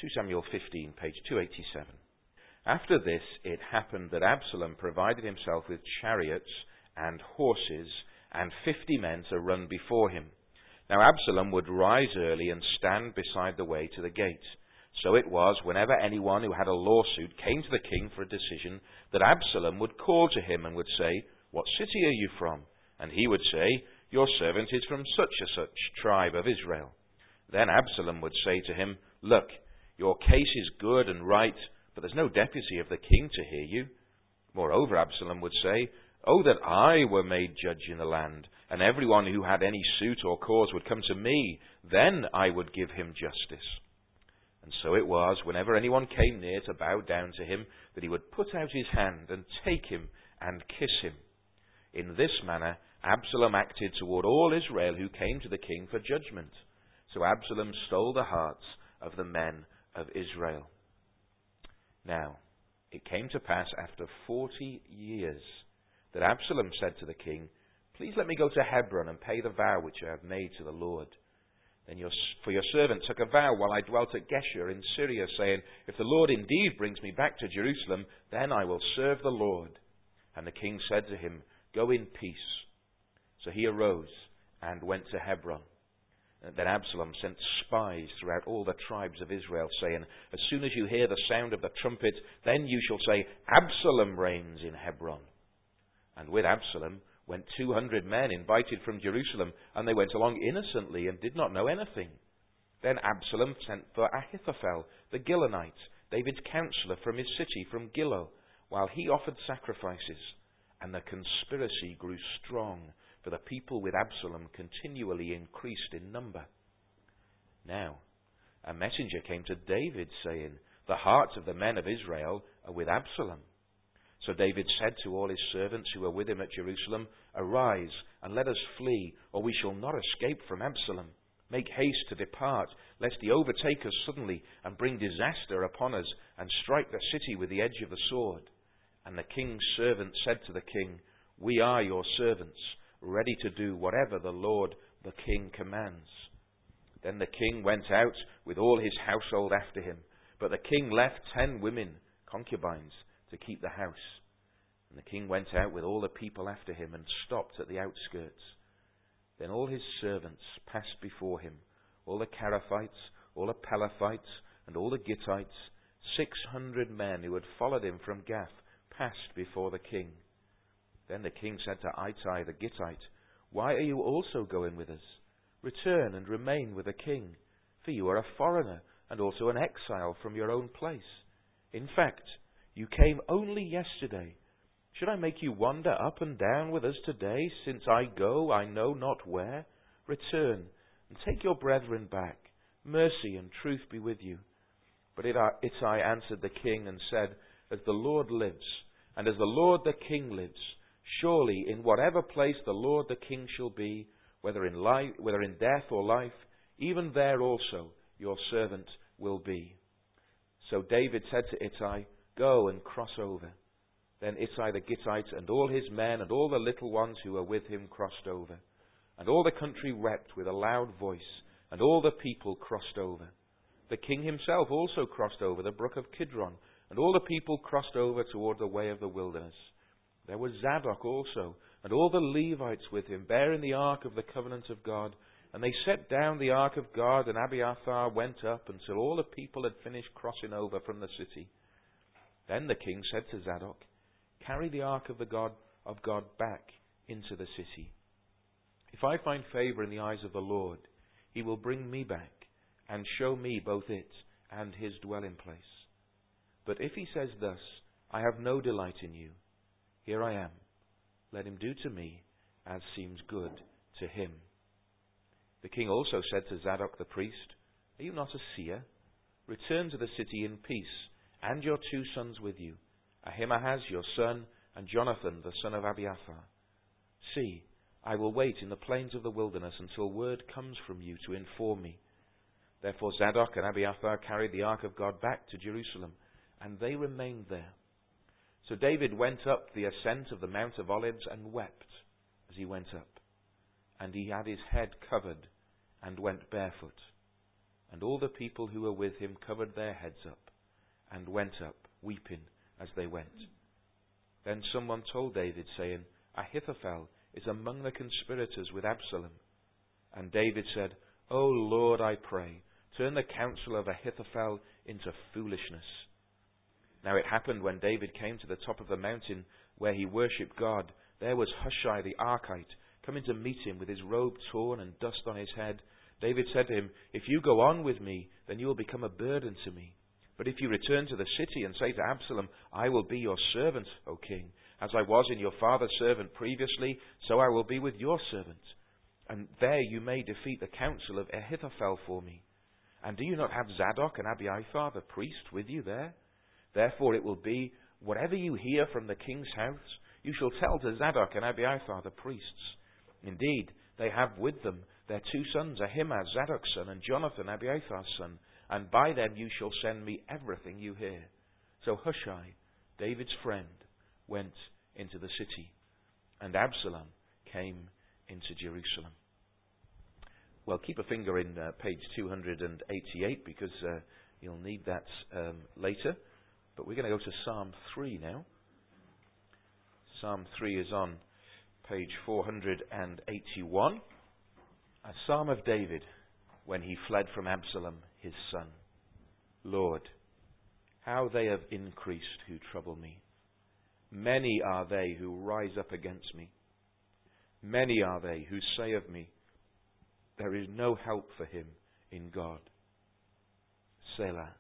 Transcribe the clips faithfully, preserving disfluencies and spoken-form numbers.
Second Samuel fifteen, page two eighty-seven. After this, it happened that Absalom provided himself with chariots and horses and fifty men to run before him. Now Absalom would rise early and stand beside the way to the gate. So it was, whenever anyone who had a lawsuit came to the king for a decision, that Absalom would call to him and would say, "What city are you from?" And he would say, "Your servant is from such and such tribe of Israel." Then Absalom would say to him, "Look, your case is good and right, but there's no deputy of the king to hear you." Moreover, Absalom would say, "Oh, that I were made judge in the land, and everyone who had any suit or cause would come to me, then I would give him justice." And so it was, whenever anyone came near to bow down to him, that he would put out his hand and take him and kiss him. In this manner Absalom acted toward all Israel who came to the king for judgment. So Absalom stole the hearts of the men of Israel. Now, it came to pass after forty years that Absalom said to the king, "Please let me go to Hebron and pay the vow which I have made to the Lord. Then your, for your servant took a vow while I dwelt at Geshur in Syria, saying, if the Lord indeed brings me back to Jerusalem, then I will serve the Lord." And the king said to him, "Go in peace." So he arose and went to Hebron. And then Absalom sent spies throughout all the tribes of Israel, saying, "As soon as you hear the sound of the trumpet, then you shall say, 'Absalom reigns in Hebron.'" And with Absalom went two hundred men invited from Jerusalem, and they went along innocently and did not know anything. Then Absalom sent for Ahithophel, the Gilonite, David's counselor from his city, from Gilo, while he offered sacrifices. And the conspiracy grew strong, for the people with Absalom continually increased in number. Now, a messenger came to David, saying, "The hearts of the men of Israel are with Absalom." So David said to all his servants who were with him at Jerusalem, "Arise, and let us flee, or we shall not escape from Absalom. Make haste to depart, lest he overtake us suddenly, and bring disaster upon us, and strike the city with the edge of the sword." And the king's servants said to the king, "We are your servants, ready to do whatever the Lord the king commands." Then the king went out with all his household after him. But the king left ten women, concubines, to keep the house. And the king went out with all the people after him and stopped at the outskirts. Then all his servants passed before him, all the Carathites, all the Pelethites, and all the Gittites, six hundred men who had followed him from Gath, passed before the king. Then the king said to Ittai the Gittite, "Why are you also going with us? Return and remain with the king, for you are a foreigner and also an exile from your own place. In fact, you came only yesterday. Should I make you wander up and down with us today, since I go I know not where? Return and take your brethren back. Mercy and truth be with you." But Ittai answered the king and said, "As the Lord lives, and as the Lord the king lives, surely in whatever place the Lord the king shall be, whether in life, whether in death or life, even there also your servant will be." So David said to Ittai, "Go and cross over." Then Ittai the Gittite and all his men and all the little ones who were with him crossed over. And all the country wept with a loud voice, and all the people crossed over. The king himself also crossed over the brook of Kidron, and all the people crossed over toward the way of the wilderness. There was Zadok also, and all the Levites with him, bearing the ark of the covenant of God. And they set down the ark of God, and Abiathar went up until all the people had finished crossing over from the city. Then the king said to Zadok, "Carry the ark of the God of God back into the city. If I find favor in the eyes of the Lord, he will bring me back and show me both it and his dwelling place. But if he says thus, 'I have no delight in you,' here I am. Let him do to me as seems good to him." The king also said to Zadok the priest, "Are you not a seer? Return to the city in peace, and your two sons with you, Ahimaaz your son, and Jonathan the son of Abiathar. See, I will wait in the plains of the wilderness until word comes from you to inform me." Therefore Zadok and Abiathar carried the ark of God back to Jerusalem, and they remained there. So David went up the ascent of the Mount of Olives and wept as he went up. And he had his head covered and went barefoot. And all the people who were with him covered their heads up and went up, weeping as they went. Then someone told David, saying, Ahithophel is among the conspirators with Absalom. And David said, O Lord, I pray, turn the counsel of Ahithophel into foolishness. Now it happened when David came to the top of the mountain where he worshipped God, there was Hushai the Archite coming to meet him with his robe torn and dust on his head. David said to him, If you go on with me, then you will become a burden to me. But if you return to the city and say to Absalom, I will be your servant, O king, as I was in your father's servant previously, so I will be with your servant. And there you may defeat the counsel of Ahithophel for me. And do you not have Zadok and Abiathar the priest with you there? Therefore it will be, whatever you hear from the king's house, you shall tell to Zadok and Abiathar the priests. Indeed, they have with them their two sons, Ahimaaz, Zadok's son, and Jonathan, Abiathar's son, and by them you shall send me everything you hear. So Hushai, David's friend, went into the city, and Absalom came into Jerusalem. Well, keep a finger in uh, page two hundred eighty-eight, because uh, you'll need that um, later. But we're going to go to Psalm three now. Psalm three is on page four hundred eighty-one. A psalm of David when he fled from Absalom, his son. Lord, how they have increased who trouble me. Many are they who rise up against me. Many are they who say of me, there is no help for him in God. Selah.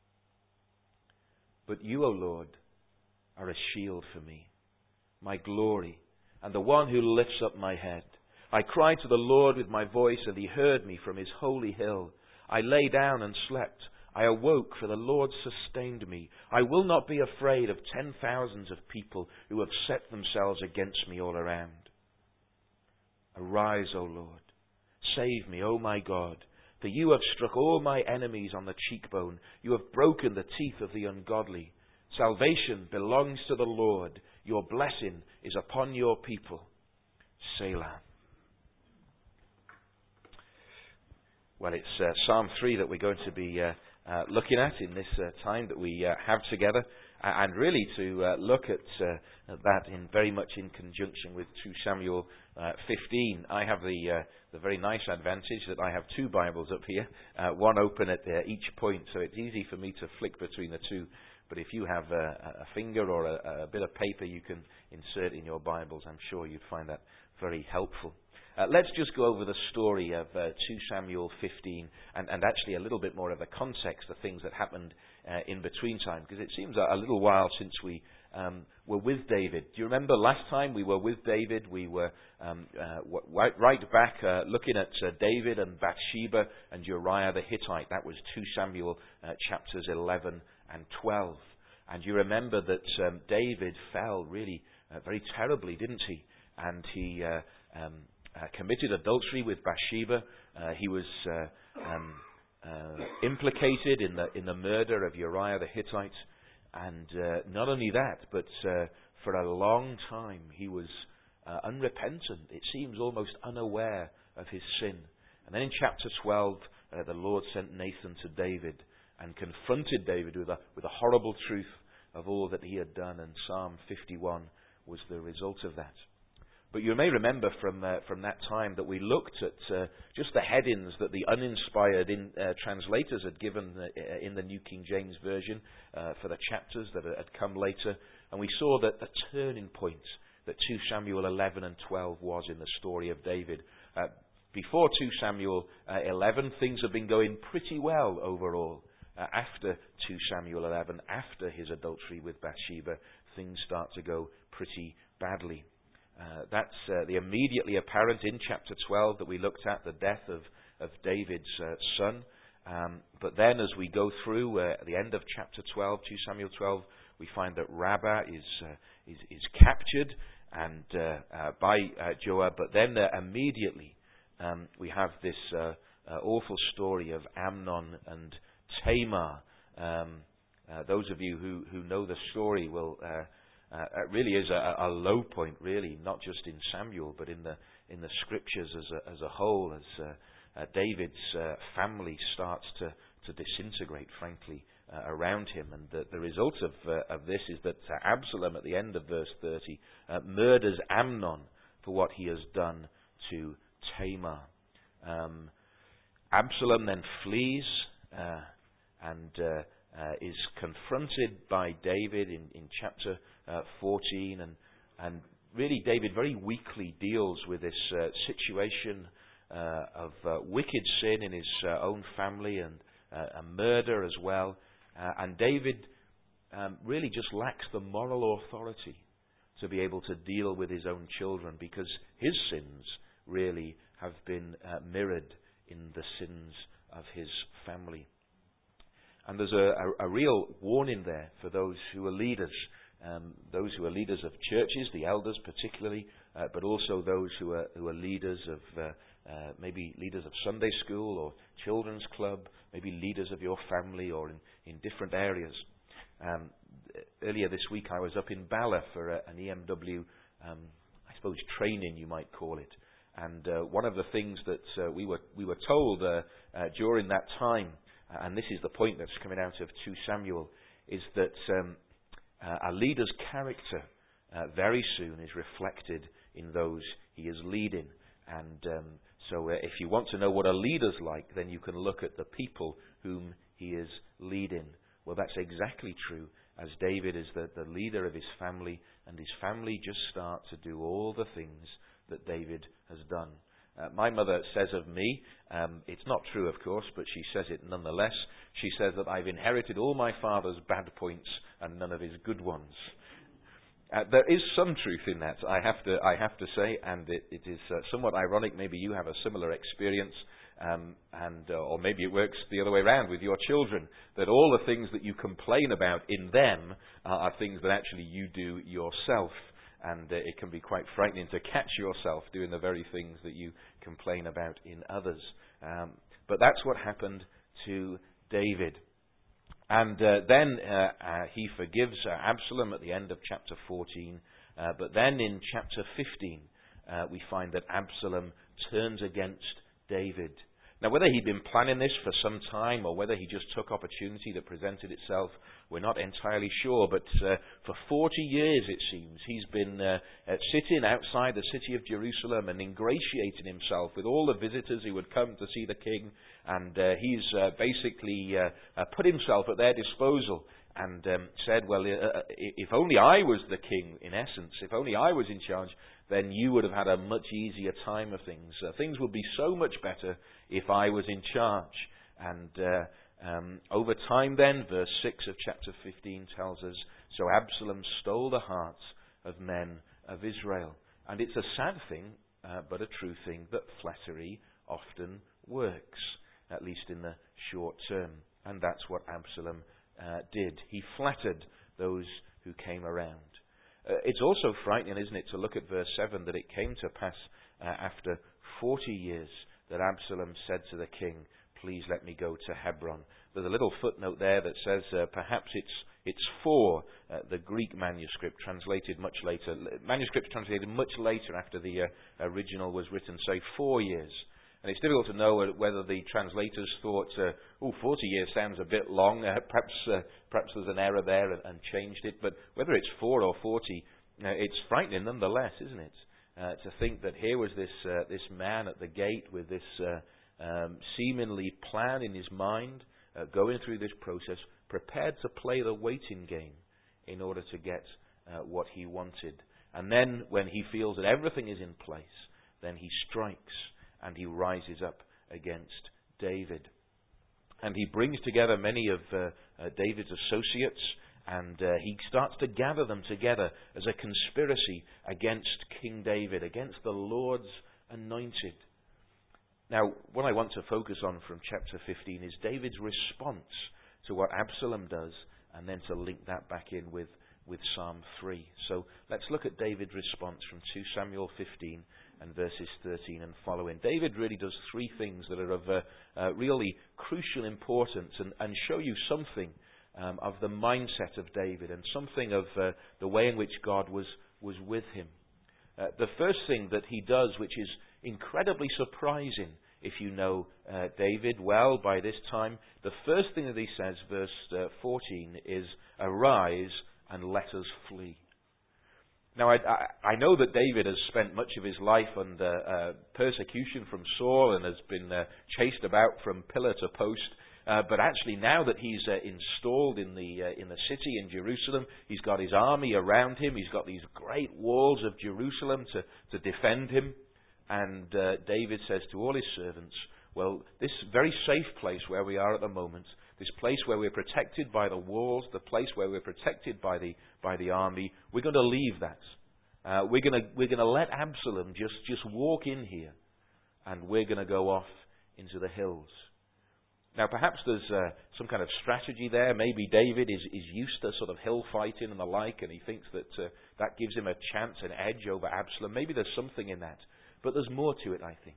But you, O Lord, are a shield for me, my glory, and the one who lifts up my head. I cried to the Lord with my voice, and he heard me from his holy hill. I lay down and slept. I awoke, for the Lord sustained me. I will not be afraid of ten thousands of people who have set themselves against me all around. Arise, O Lord. Save me, O my God. For you have struck all my enemies on the cheekbone. You have broken the teeth of the ungodly. Salvation belongs to the Lord. Your blessing is upon your people. Selah. Well, it's uh, Psalm three that we're going to be uh, uh, looking at in this uh, time that we uh, have together, uh, and really to uh, look at uh, that in very much in conjunction with two Samuel uh, fifteen. I have the uh, the very nice advantage that I have two Bibles up here, uh, one open at uh, each point, so it's easy for me to flick between the two. But if you have a, a finger or a, a bit of paper you can insert in your Bibles, I'm sure you'd find that very helpful. Uh, let's just go over the story of uh, two Samuel fifteen and, and actually a little bit more of the context, the things that happened uh, in between time, because it seems a, a little while since we um, were with David. Do you remember last time we were with David? We were um, uh, w- right back uh, looking at uh, David and Bathsheba and Uriah the Hittite. That was two Samuel uh, chapters eleven and twelve. And you remember that um, David fell really uh, very terribly, didn't he? And he uh, um, uh, committed adultery with Bathsheba. Uh, he was uh, um, uh, implicated in the in the murder of Uriah the Hittite. And uh, not only that, but uh, for a long time he was uh, unrepentant. It seems almost unaware of his sin. And then in chapter twelve, uh, the Lord sent Nathan to David and confronted David with a, with a horrible truth of all that he had done, and Psalm fifty-one was the result of that. But you may remember from uh, from that time that we looked at uh, just the headings that the uninspired in, uh, translators had given uh, in the New King James Version uh, for the chapters that had come later, and we saw that the turning point that two Samuel eleven and twelve was in the story of David. Uh, before two Samuel uh, eleven, things had been going pretty well overall. Uh, after two Samuel eleven, after his adultery with Bathsheba, things start to go pretty badly. Uh, that's uh, the immediately apparent in chapter twelve that we looked at, the death of, of David's uh, son. Um, but then as we go through uh, at the end of chapter twelve, two Samuel twelve, we find that Rabbah is, uh, is, is captured and uh, uh, by uh, Joab. But then uh, immediately um, we have this uh, uh, awful story of Amnon and Tamar. Um, uh, those of you who, who know the story will... Uh, Uh, it really is a, a low point, really, not just in Samuel, but in the in the scriptures as a, as a whole. As uh, uh, David's uh, family starts to, to disintegrate, frankly, uh, around him. And the, the result of, uh, of this is that uh, Absalom, at the end of verse thirty, uh, murders Amnon for what he has done to Tamar. Um, Absalom then flees uh, and uh, uh, is confronted by David in, in chapter uh, fourteen, and, and really David very weakly deals with this uh, situation uh, of uh, wicked sin in his uh, own family and uh, a murder as well. Uh, and David um, really just lacks the moral authority to be able to deal with his own children, because his sins really have been uh, mirrored in the sins of his family. And there's a, a, a real warning there for those who are leaders, um, those who are leaders of churches, the elders particularly, uh, but also those who are, who are leaders of uh, uh, maybe leaders of Sunday school or children's club, maybe leaders of your family or in, in different areas. Um, earlier this week I was up in Bala for a, an E M W, um, I suppose training you might call it. And uh, one of the things that uh, we were we were told uh, uh, during that time, uh, and this is the point that's coming out of Second Samuel, is that um, uh, a leader's character uh, very soon is reflected in those he is leading. And um, so uh, if you want to know what a leader's like, then you can look at the people whom he is leading. Well, that's exactly true, as David is the, the leader of his family, and his family just start to do all the things that David has done. Uh, my mother says of me, um, it's not true of course, but she says it nonetheless, she says that I've inherited all my father's bad points and none of his good ones. Uh, there is some truth in that, I have to, I have to say, and it, it is uh, somewhat ironic. Maybe you have a similar experience, um, and uh, or maybe it works the other way around with your children, that all the things that you complain about in them uh, are things that actually you do yourself. And uh, it can be quite frightening to catch yourself doing the very things that you complain about in others. Um, but that's what happened to David. And uh, then uh, uh, he forgives uh, Absalom at the end of chapter fourteen. Uh, but then in chapter fifteen, uh, we find that Absalom turns against David. Now, whether he'd been planning this for some time or whether he just took opportunity that presented itself, we're not entirely sure. But uh, for forty years, it seems, he's been uh, uh, sitting outside the city of Jerusalem and ingratiating himself with all the visitors who would come to see the king. And uh, he's uh, basically uh, uh, put himself at their disposal and um, said, well, uh, if only I was the king, in essence, if only I was in charge, then you would have had a much easier time of things. Uh, things would be so much better if I was in charge. And uh, um, over time then, verse six of chapter fifteen tells us, so Absalom stole the hearts of men of Israel. And it's a sad thing, uh, but a true thing, that flattery often works, at least in the short term. And that's what Absalom uh, did. He flattered those who came around. Uh, it's also frightening, isn't it, to look at verse seven, that it came to pass uh, after forty years that Absalom said to the king, please let me go to Hebron. There's a little footnote there that says uh, perhaps it's it's for uh, the Greek manuscript translated much later. Manuscripts translated much later after the uh, original was written, say four years. And it's difficult to know whether the translators thought, uh, oh, forty years sounds a bit long, uh, perhaps uh, perhaps there's an error there and, and changed it. But whether it's four or forty, uh, it's frightening nonetheless, isn't it? Uh, to think that here was this uh, this man at the gate with this uh, um, seemingly plan in his mind, uh, going through this process, prepared to play the waiting game in order to get uh, what he wanted. And then when he feels that everything is in place, then he strikes and he rises up against David. And he brings together many of uh, uh, David's associates, and uh, he starts to gather them together as a conspiracy against King David, against the Lord's anointed. Now, what I want to focus on from chapter fifteen is David's response to what Absalom does, and then to link that back in with, with Psalm three. So let's look at David's response from Second Samuel fifteen and verses thirteen and following. David really does three things that are of uh, uh, really crucial importance and, and show you something um, of the mindset of David and something of uh, the way in which God was, was with him. Uh, the first thing that he does, which is incredibly surprising, if you know uh, David well by this time, the first thing that he says, verse uh, fourteen, is, "Arise and let us flee." Now, I, I, I know that David has spent much of his life under uh, persecution from Saul and has been uh, chased about from pillar to post. Uh, but actually, now that he's uh, installed in the uh, in the city in Jerusalem, he's got his army around him. He's got these great walls of Jerusalem to, to defend him. And uh, David says to all his servants, well, this very safe place where we are at the moment, this place where we're protected by the walls, the place where we're protected by the by the army, we're going to leave that. Uh, we're going to we're going to let Absalom just just walk in here, and we're going to go off into the hills. Now, perhaps there's uh, some kind of strategy there. Maybe David is, is used to sort of hill fighting and the like, and he thinks that uh, that gives him a chance, an edge over Absalom. Maybe there's something in that. But there's more to it, I think.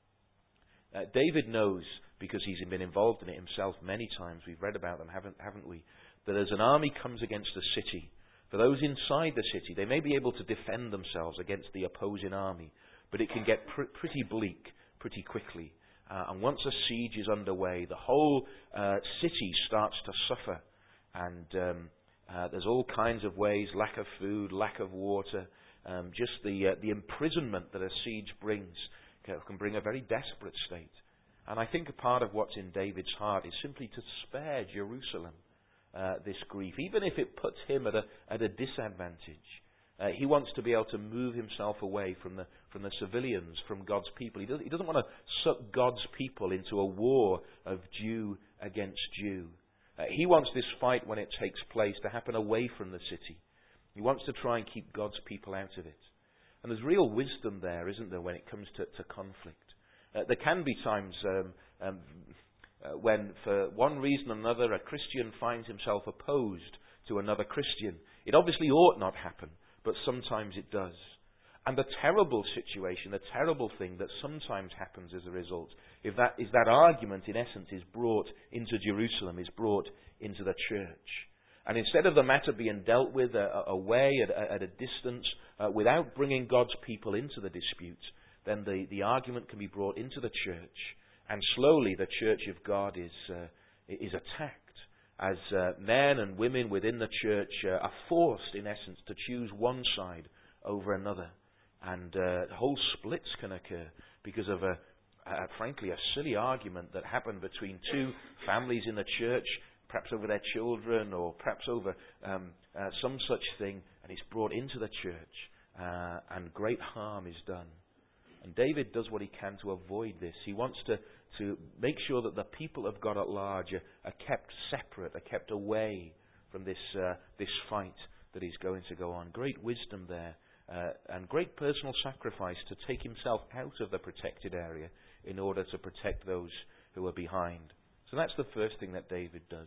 Uh, David knows, because he's been involved in it himself many times, we've read about them, haven't, haven't we, that as an army comes against a city, for those inside the city, they may be able to defend themselves against the opposing army, but it can get pr- pretty bleak pretty quickly. Uh, and once a siege is underway, the whole uh, city starts to suffer. And um, uh, there's all kinds of ways, lack of food, lack of water, um, just the, uh, the imprisonment that a siege brings can, can bring a very desperate state. And I think a part of what's in David's heart is simply to spare Jerusalem uh, this grief, even if it puts him at a, at a disadvantage. Uh, he wants to be able to move himself away from the from the civilians, from God's people. He doesn't, he doesn't want to suck God's people into a war of Jew against Jew. Uh, he wants this fight, when it takes place, to happen away from the city. He wants to try and keep God's people out of it. And there's real wisdom there, isn't there, when it comes to, to conflict. Uh, there can be times um, um, uh, when, for one reason or another, a Christian finds himself opposed to another Christian. It obviously ought not happen, but sometimes it does. And the terrible situation, the terrible thing that sometimes happens as a result, if that is that argument, in essence, is brought into Jerusalem, is brought into the church. And instead of the matter being dealt with uh, away at, at a distance, uh, without bringing God's people into the dispute, then the, the argument can be brought into the church. And slowly the church of God is, uh, is attacked, as uh, men and women within the church uh, are forced, in essence, to choose one side over another. And uh, whole splits can occur because of, a, a, frankly, a silly argument that happened between two families in the church, perhaps over their children or perhaps over um, uh, some such thing, and it's brought into the church, uh, and great harm is done. And David does what he can to avoid this. He wants to, to make sure that the people of God at large are, are kept separate, are kept away from this, uh, this fight that is going to go on. Great wisdom there. Uh, and great personal sacrifice to take himself out of the protected area in order to protect those who are behind. So that's the first thing that David does.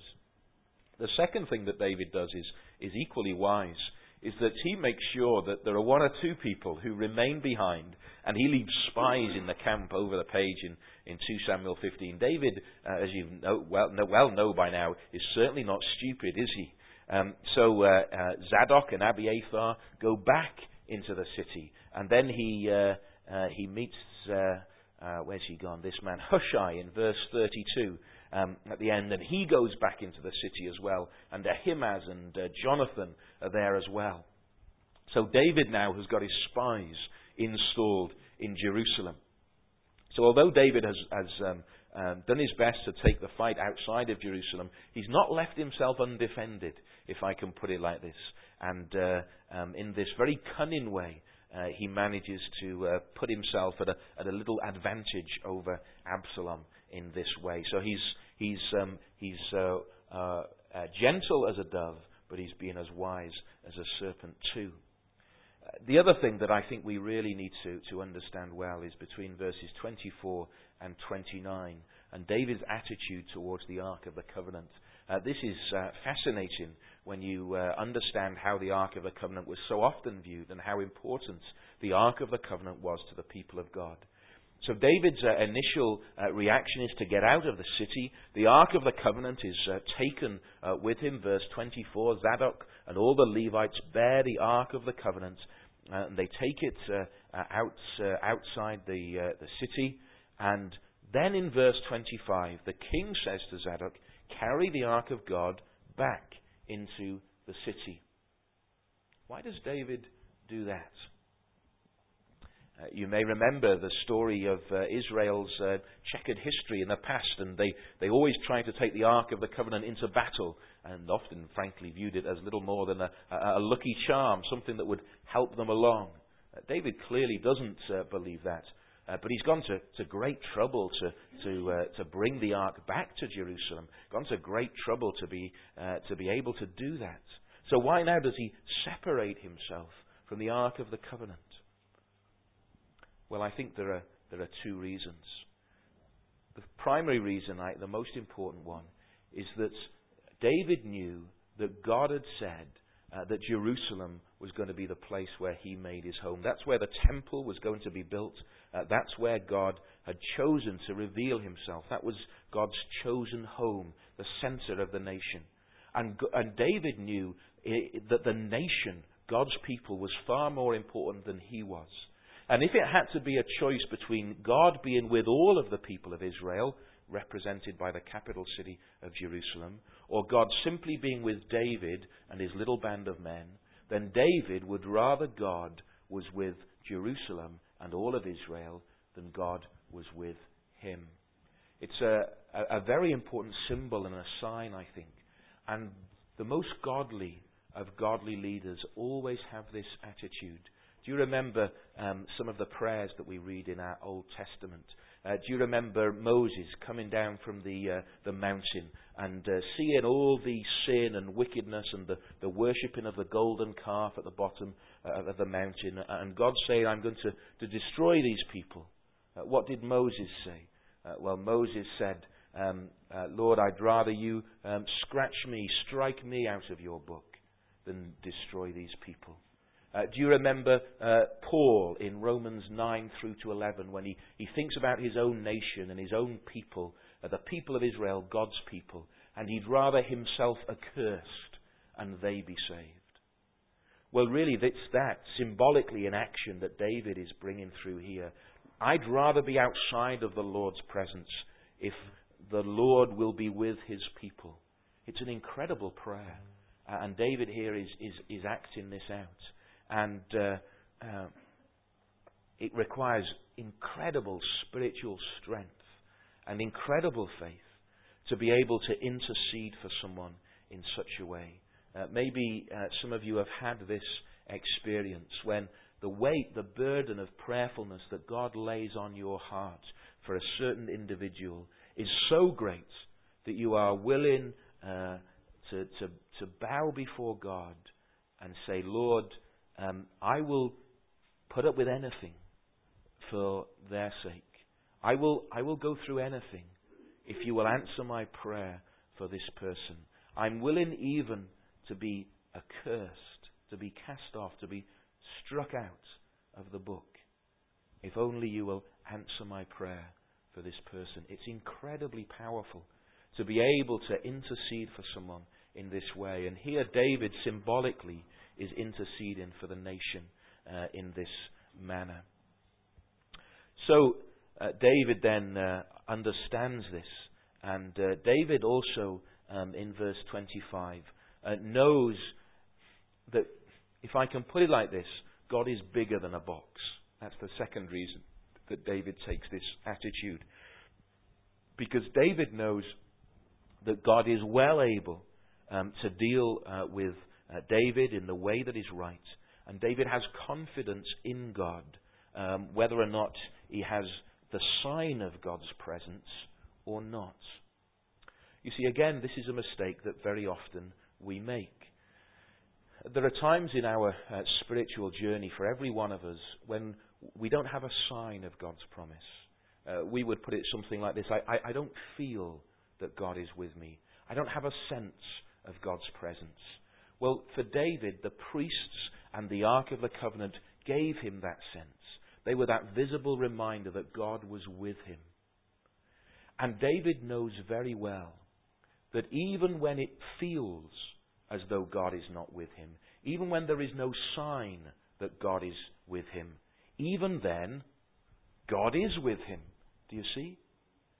The second thing that David does is, is equally wise, is that he makes sure that there are one or two people who remain behind, and he leaves spies in the camp over the page in, in two Samuel fifteen. David, uh, as you know, well, know, well know by now, is certainly not stupid, is he? Um, so uh, uh, Zadok and Abiathar go back into the city, and then he uh, uh, he meets uh, uh, where's he gone? This man Hushai in verse thirty-two um, at the end, and he goes back into the city as well. And Ahimaaz and uh, Jonathan are there as well. So David now has got his spies installed in Jerusalem. So although David has, has um, um, done his best to take the fight outside of Jerusalem, he's not left himself undefended, if I can put it like this. And uh, um, in this very cunning way, uh, he manages to uh, put himself at a, at a little advantage over Absalom in this way. So he's he's um, he's uh, uh, uh, gentle as a dove, but he's being as wise as a serpent too. Uh, the other thing that I think we really need to, to understand well is between verses twenty-four and twenty-nine, and David's attitude towards the Ark of the Covenant. Uh, this is uh, fascinating when you uh, understand how the Ark of the Covenant was so often viewed and how important the Ark of the Covenant was to the people of God. So David's uh, initial uh, reaction is to get out of the city. The Ark of the Covenant is uh, taken uh, with him. Verse twenty-four, Zadok and all the Levites bear the Ark of the Covenant, uh, and they take it uh, uh, out, uh, outside the, uh, the city. And Then in verse twenty-five, the king says to Zadok, carry the ark of God back into the city. Why does David do that? Uh, you may remember the story of uh, Israel's uh, checkered history in the past, and they, they always tried to take the Ark of the Covenant into battle, and often, frankly, viewed it as little more than a, a, a lucky charm, something that would help them along. Uh, David clearly doesn't uh, believe that, uh, but he's gone to, to great trouble to to uh, to bring the Ark back to Jerusalem. Gone to great trouble to be uh, to be able to do that. So why now does he separate himself from the Ark of the Covenant? Well, I think there are there are two reasons. The primary reason, I, the most important one, is that David knew that God had said uh, that Jerusalem was going to be the place where he made his home. That's where the temple was going to be built. Uh, that's where God had chosen to reveal himself. That was God's chosen home, the center of the nation. And, and David knew it, that the nation, God's people, was far more important than he was. And if it had to be a choice between God being with all of the people of Israel, represented by the capital city of Jerusalem, or God simply being with David and his little band of men, then David would rather God was with Jerusalem and all of Israel than God was with him. It's a, a, a very important symbol and a sign, I think. And the most godly of godly leaders always have this attitude. Do you remember um, some of the prayers that we read in our Old Testament? Uh, do you remember Moses coming down from the uh, the mountain and uh, seeing all the sin and wickedness and the, the worshipping of the golden calf at the bottom uh, of the mountain, and God saying, I'm going to, to destroy these people? Uh, what did Moses say? Uh, well, Moses said, um, uh, Lord, I'd rather you um, scratch me, strike me out of your book than destroy these people. Uh, do you remember uh, Paul in Romans nine through to eleven when he, he thinks about his own nation and his own people, uh, the people of Israel, God's people, and he'd rather himself accursed and they be saved? Well, really, it's that symbolically in action that David is bringing through here. I'd rather be outside of the Lord's presence if the Lord will be with his people. It's an incredible prayer. Uh, and David here is, is, is acting this out. And uh, uh, it requires incredible spiritual strength and incredible faith to be able to intercede for someone in such a way. Uh, maybe uh, some of you have had this experience when the weight, the burden of prayerfulness that God lays on your heart for a certain individual is so great that you are willing uh, to, to, to bow before God and say, Lord, Um, I will put up with anything for their sake. I will, I will go through anything if you will answer my prayer for this person. I'm willing even to be accursed, to be cast off, to be struck out of the book, if only you will answer my prayer for this person. It's incredibly powerful to be able to intercede for someone in this way. And here David symbolically is interceding for the nation uh, in this manner. So uh, David then uh, understands this, and uh, David also um, in verse twenty-five uh, knows that, if I can put it like this, God is bigger than a box. That's the second reason that David takes this attitude. Because David knows that God is well able um, to deal uh, with uh, David in the way that is right. And David has confidence in God, um, whether or not he has the sign of God's presence or not. You see, again, this is a mistake that very often we make. There are times in our uh, spiritual journey for every one of us when we don't have a sign of God's promise. Uh, we would put it something like this: I, I, I don't feel that God is with me. I don't have a sense of God's presence. Well, for David, the priests and the Ark of the Covenant gave him that sense. They were that visible reminder that God was with him. And David knows very well that even when it feels as though God is not with him, even when there is no sign that God is with him, even then, God is with him. Do you see?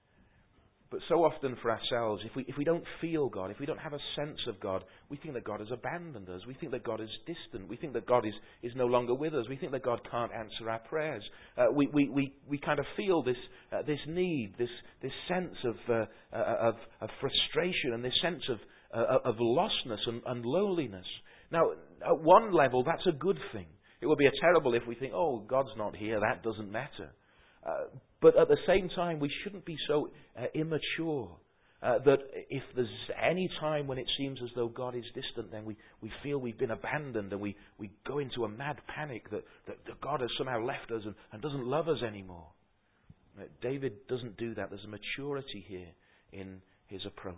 But so often for ourselves, if we, if we don't feel God, if we don't have a sense of God, we think that God has abandoned us. We think that God is distant. We think that God is, is no longer with us. We think that God can't answer our prayers. Uh, we, we, we, we kind of feel this, uh, this need, this, this sense of, uh, uh, of, of frustration and this sense of, uh, of lostness and, and loneliness. Now, at one level, that's a good thing. It would be a terrible if we think, oh, God's not here, that doesn't matter. Uh, but at the same time, we shouldn't be so uh, immature uh, that if there's any time when it seems as though God is distant, then we, we feel we've been abandoned and we, we go into a mad panic that, that, that God has somehow left us and, and doesn't love us anymore. Uh, David doesn't do that. There's a maturity here in his approach.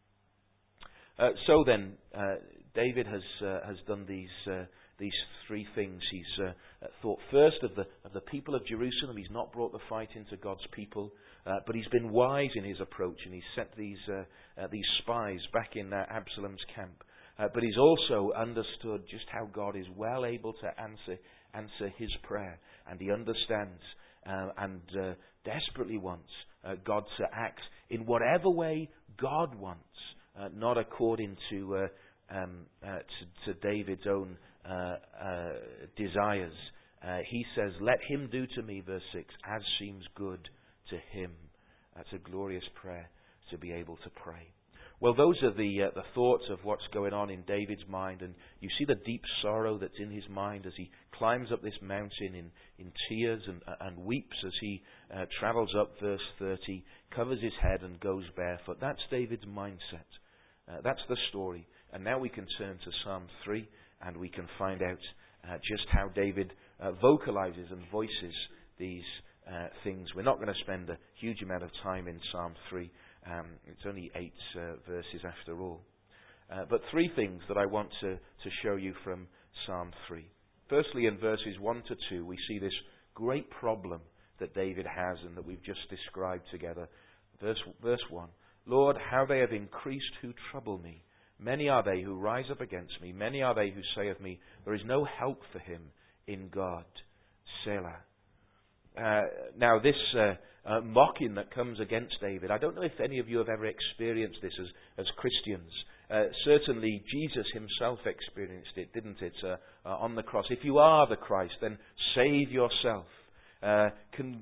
Uh, so then, uh, David has uh, has done these uh, these three things. He's uh, thought first of the of the people of Jerusalem. He's not brought the fight into God's people, uh, but he's been wise in his approach, and he's set these uh, uh, these spies back in uh, Absalom's camp. Uh, but he's also understood just how God is well able to answer answer his prayer, and he understands uh, and uh, desperately wants uh, God to act in whatever way God wants, uh, not according to. Uh, Um, uh, to, to David's own uh, uh, desires. Uh, he says, let him do to me, verse six, as seems good to him. That's a glorious prayer to be able to pray. Well, those are the uh, the thoughts of what's going on in David's mind, and you see the deep sorrow that's in his mind as he climbs up this mountain in, in tears and, uh, and weeps as he uh, travels up, verse thirty, covers his head and goes barefoot. That's David's mindset. Uh, that's the story. And now we can turn to Psalm three and we can find out uh, just how David uh, vocalizes and voices these uh, things. We're not going to spend a huge amount of time in Psalm three. Um, it's only eight uh, verses after all. Uh, but three things that I want to, to show you from Psalm three. Firstly, in verses one to two, we see this great problem that David has and that we've just described together. Verse, verse one, Lord, how they have increased who trouble me. Many are they who rise up against me. Many are they who say of me, there is no help for him in God. Selah. Uh, now, this uh, uh, mocking that comes against David, I don't know if any of you have ever experienced this as, as Christians. Uh, certainly, Jesus himself experienced it, didn't it, uh, uh, on the cross. If you are the Christ, then save yourself. Uh, can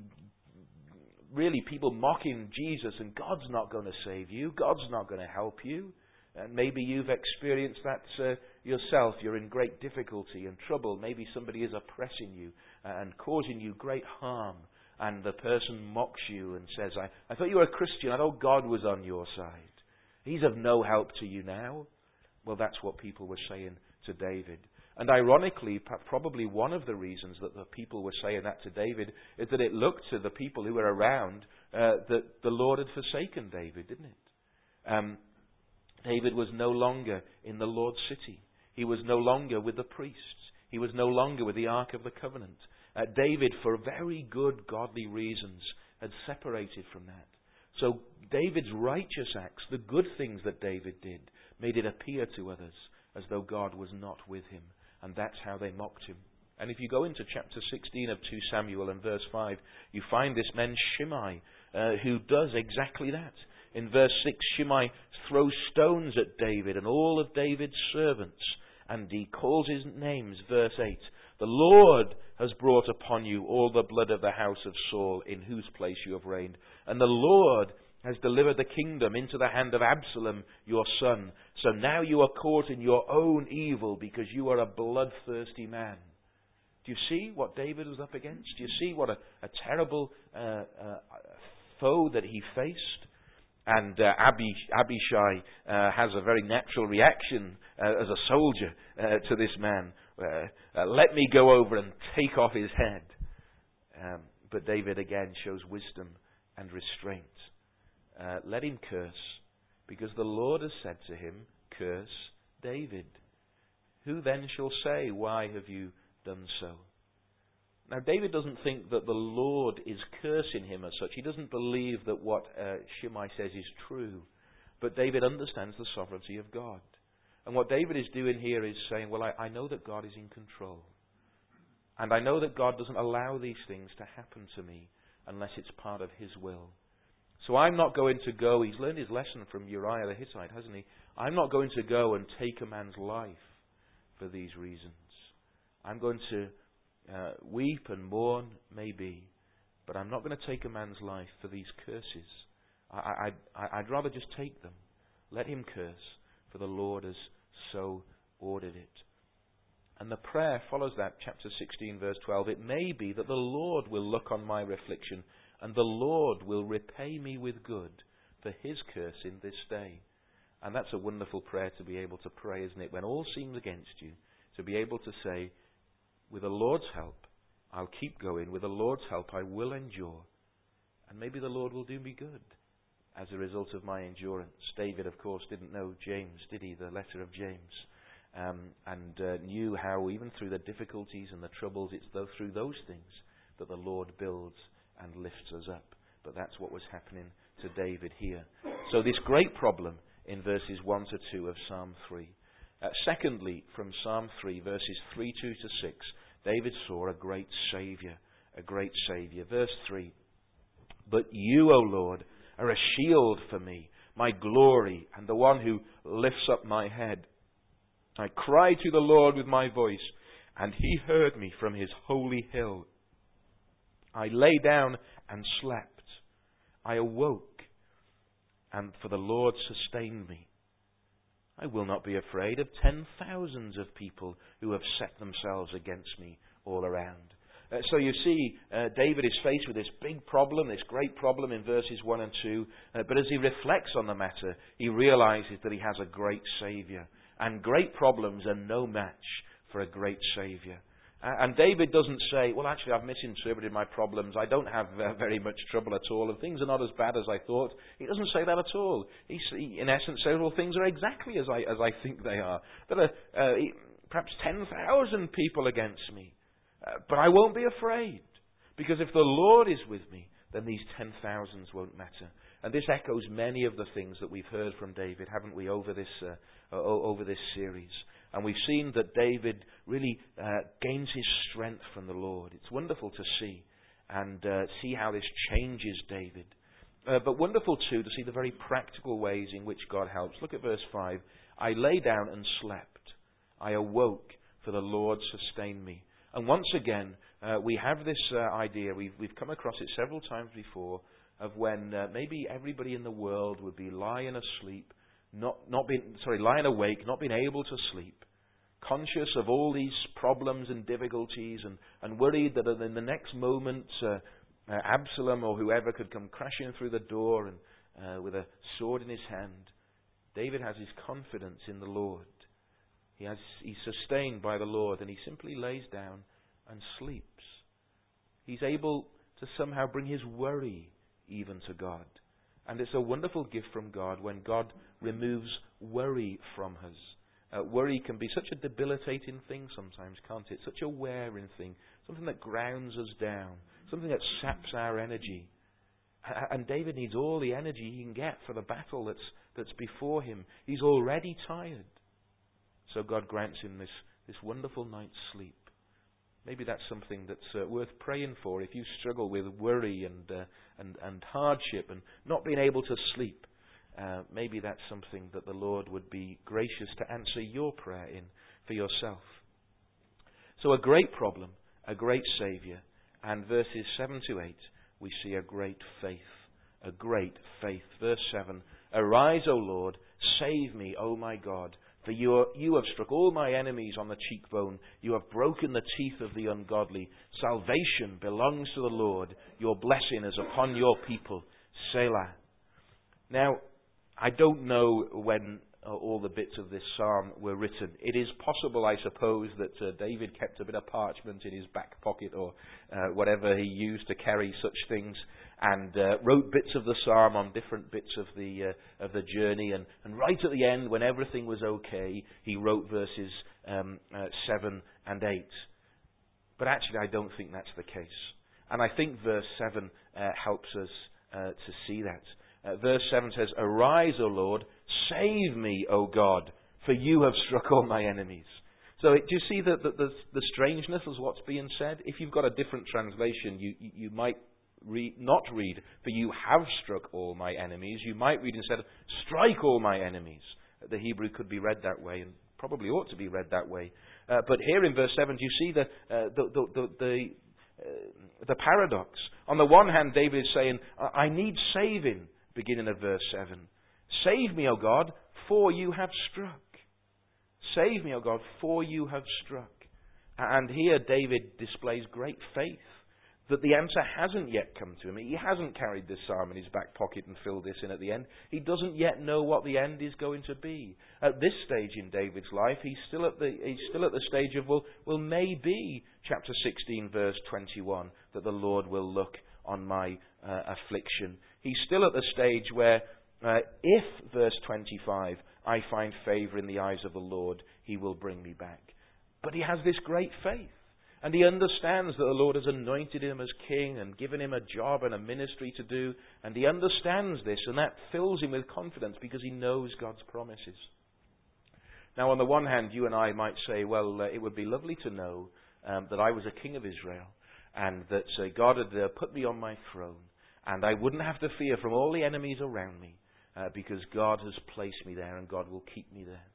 really, people mocking Jesus, and God's not going to save you. God's not going to help you. And maybe you've experienced that uh, yourself. You're in great difficulty and trouble. Maybe somebody is oppressing you and causing you great harm. And the person mocks you and says, I, I thought you were a Christian. I thought God was on your side. He's of no help to you now. Well, that's what people were saying to David. And ironically, probably one of the reasons that the people were saying that to David is that it looked to the people who were around uh, that the Lord had forsaken David, didn't it? Um, David was no longer in the Lord's city. He was no longer with the priests. He was no longer with the Ark of the Covenant. Uh, David, for very good, godly reasons, had separated from that. So David's righteous acts, the good things that David did, made it appear to others as though God was not with him. And that's how they mocked him. And if you go into chapter sixteen of Second Samuel and verse five, you find this man Shimei, uh, who does exactly that. In verse six, Shimei throws stones at David and all of David's servants, and he calls his names. Verse eight, the Lord has brought upon you all the blood of the house of Saul, in whose place you have reigned. And the Lord has delivered the kingdom into the hand of Absalom, your son. So now you are caught in your own evil, because you are a bloodthirsty man. Do you see what David was up against? Do you see what a, a terrible uh, uh, foe that he faced? And uh, Abish, Abishai uh, has a very natural reaction uh, as a soldier uh, to this man. Uh, uh, let me go over and take off his head. Um, but David again shows wisdom and restraint. Uh, let him curse, because the Lord has said to him, curse David. Who then shall say, why have you done so? Now, David doesn't think that the Lord is cursing him as such. He doesn't believe that what uh, Shimei says is true. But David understands the sovereignty of God. And what David is doing here is saying, well, I, I know that God is in control. And I know that God doesn't allow these things to happen to me unless it's part of his will. So I'm not going to go, he's learned his lesson from Uriah the Hittite, hasn't he? I'm not going to go and take a man's life for these reasons. I'm going to uh, weep and mourn, maybe, but I'm not going to take a man's life for these curses. I, I, I, I'd rather just take them. Let him curse, for the Lord has so ordered it. And the prayer follows that, chapter sixteen, verse twelve. It may be that the Lord will look on my affliction, and the Lord will repay me with good for his curse in this day. And that's a wonderful prayer to be able to pray, isn't it? When all seems against you, to be able to say, with the Lord's help, I'll keep going. With the Lord's help, I will endure. And maybe the Lord will do me good as a result of my endurance. David, of course, didn't know James, did he? The letter of James. Um, and uh, knew how even through the difficulties and the troubles, it's though through those things that the Lord builds and lifts us up. But that's what was happening to David here. So this great problem in verses one to two of Psalm three. Uh, secondly, from Psalm three, verses three, two to six, David saw a great Saviour, a great Saviour. Verse three, but you, O Lord, are a shield for me, my glory, and the one who lifts up my head. I cried to the Lord with my voice, and he heard me from his holy hill. I lay down and slept. I awoke, and for the Lord sustained me. I will not be afraid of ten thousands of people who have set themselves against me all around. Uh, so you see, uh, David is faced with this big problem, this great problem in verses one and two. Uh, but as he reflects on the matter, he realizes that he has a great Saviour. And great problems are no match for a great Saviour. Uh, and David doesn't say, well, actually, I've misinterpreted my problems. I don't have uh, very much trouble at all, and things are not as bad as I thought. He doesn't say that at all. He, he in essence, says, well, things are exactly as I, as I think they are. There are uh, perhaps ten thousand people against me. Uh, but I won't be afraid, because if the Lord is with me, then these ten thousands won't matter. And this echoes many of the things that we've heard from David, haven't we, over this uh, uh, over this series. And we've seen that David really uh, gains his strength from the Lord. It's wonderful to see, and uh, see how this changes David. Uh, but wonderful, too, to see the very practical ways in which God helps. Look at verse five. I lay down and slept. I awoke, for the Lord sustained me. And once again, uh, we have this uh, idea, we've, we've come across it several times before, of when uh, maybe everybody in the world would be lying asleep, not, not being, sorry, lying awake, not being able to sleep, conscious of all these problems and difficulties, and, and worried that in the next moment uh, uh, Absalom or whoever could come crashing through the door and uh, with a sword in his hand. David has his confidence in the Lord. He has, he's sustained by the Lord, and he simply lays down and sleeps. He's able to somehow bring his worry even to God. And it's a wonderful gift from God when God removes worry from us. Uh, worry can be such a debilitating thing sometimes, can't it? Such a wearing thing. Something that grounds us down. Something that saps our energy. And David needs all the energy he can get for the battle that's, that's before him. He's already tired. So God grants him this, this wonderful night's sleep. Maybe that's something that's uh, worth praying for if you struggle with worry and, uh, and, and hardship and not being able to sleep. Uh, maybe that's something that the Lord would be gracious to answer your prayer in for yourself. So a great problem, a great Saviour, and verses seven to eight, we see a great faith. A great faith. Verse seven, arise, O Lord, save me, O my God. For you, are, you have struck all my enemies on the cheekbone. You have broken the teeth of the ungodly. Salvation belongs to the Lord. Your blessing is upon your people. Selah. Now, I don't know when uh, all the bits of this psalm were written. It is possible, I suppose, that uh, David kept a bit of parchment in his back pocket or uh, whatever he used to carry such things, and uh, wrote bits of the psalm on different bits of the uh, of the journey. And, and right at the end, when everything was okay, he wrote verses um, uh, seven and eight. But actually, I don't think that's the case. And I think verse seven uh, helps us uh, to see that. Uh, verse seven says, arise, O Lord, save me, O God, for you have struck all my enemies. So it, do you see the, the, the, the strangeness of what's being said? If you've got a different translation, you, you might read, not read, for you have struck all my enemies. You might read instead, strike all my enemies. The Hebrew could be read that way, and probably ought to be read that way. Uh, but here in verse seven, you see the uh, the the the, the, uh, the paradox. On the one hand, David is saying, I need saving, beginning of verse seven. Save me, O God, for you have struck. Save me, O God, for you have struck. And here David displays great faith that the answer hasn't yet come to him. He hasn't carried this psalm in his back pocket and filled this in at the end. He doesn't yet know what the end is going to be. At this stage in David's life, he's still at the he's still at the stage of, well, well maybe, chapter sixteen, verse twenty-one, that the Lord will look on my uh, affliction. He's still at the stage where, uh, if, verse twenty-five, I find favour in the eyes of the Lord, he will bring me back. But he has this great faith. And he understands that the Lord has anointed him as king and given him a job and a ministry to do. And he understands this, and that fills him with confidence because he knows God's promises. Now, on the one hand, you and I might say, well, uh, it would be lovely to know um, that I was a king of Israel and that uh, God had uh, put me on my throne and I wouldn't have to fear from all the enemies around me uh, because God has placed me there and God will keep me there.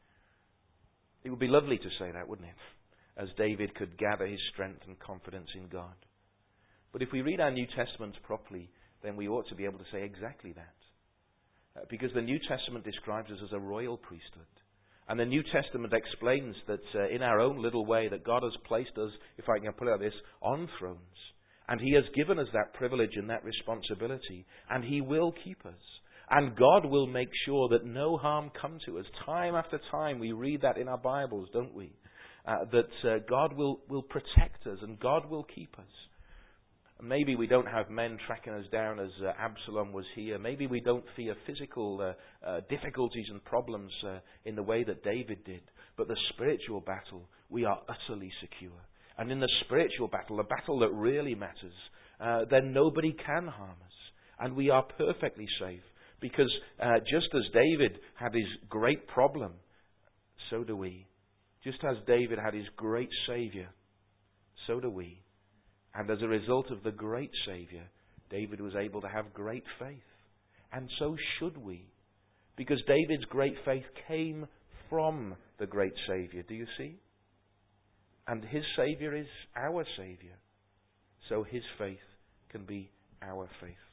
It would be lovely to say that, wouldn't it? As David could gather his strength and confidence in God. But if we read our New Testaments properly, then we ought to be able to say exactly that. Uh, because the New Testament describes us as a royal priesthood. And the New Testament explains that uh, in our own little way that God has placed us, if I can put it like this, on thrones. And he has given us that privilege and that responsibility. And he will keep us. And God will make sure that no harm come to us. Time after time we read that in our Bibles, don't we? Uh, that uh, God will, will protect us and God will keep us. Maybe we don't have men tracking us down as uh, Absalom was here. Maybe we don't fear physical uh, uh, difficulties and problems uh, in the way that David did. But the spiritual battle, we are utterly secure. And in the spiritual battle, the battle that really matters, uh, then nobody can harm us. And we are perfectly safe. Because uh, just as David had his great problem, so do we. Just as David had his great Saviour, so do we. And as a result of the great Saviour, David was able to have great faith. And so should we. Because David's great faith came from the great Saviour. Do you see? And his Saviour is our Saviour. So his faith can be our faith.